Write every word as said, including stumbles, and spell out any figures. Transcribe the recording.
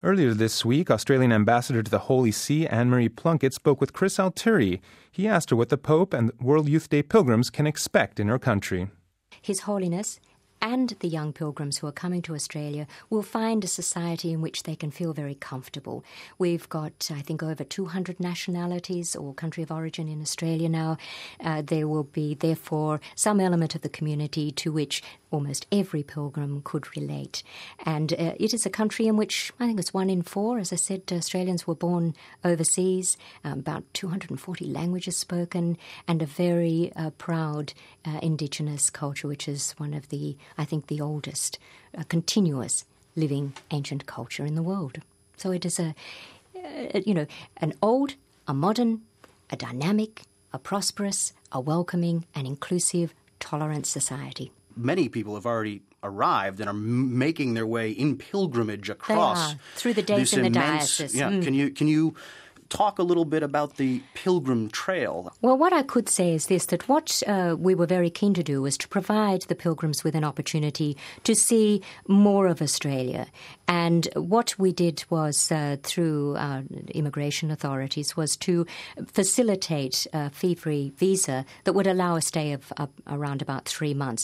Earlier this week, Australian Ambassador to the Holy See, Anne-Marie Plunkett, spoke with Chris Altieri. He asked her what the Pope and World Youth Day pilgrims can expect in her country. His Holiness and the young pilgrims who are coming to Australia will find a society in which they can feel very comfortable. We've got, I think, over two hundred nationalities or country of origin in Australia now. Uh, there will be, therefore, some element of the community to which almost every pilgrim could relate. And uh, it is a country in which, I think it's one in four, as I said, Australians were born overseas, um, about two hundred forty languages spoken, and a very uh, proud uh, Indigenous culture, which is one of the, I think, the oldest uh, continuous living ancient culture in the world. So it is a, uh, you know, an old, a modern, a dynamic, a prosperous, a welcoming and inclusive, tolerant society. Many people have already arrived and are m- making their way in pilgrimage across. They are, through the days in the immense, diocese. Yeah, Mm. can you can you talk a little bit about the Pilgrim Trail? Well, what I could say is this, that what uh, we were very keen to do was to provide the pilgrims with an opportunity to see more of Australia. And what we did was, uh, through our immigration authorities, was to facilitate a fee-free visa that would allow a stay of uh, around about three months.